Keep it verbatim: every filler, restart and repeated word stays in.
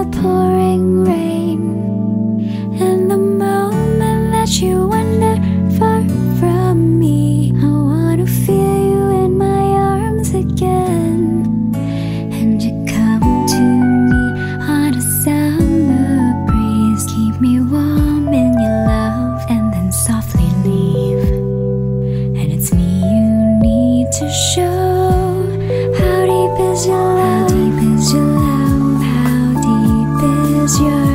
the pouring rain, and the moment that you wander far from me, I wanna feel you in my arms again, and you come to me on a summer breeze. Keep me warm in your love and then softly leave, and it's me you need to show. How deep is your love? How deep is your love? How deep is your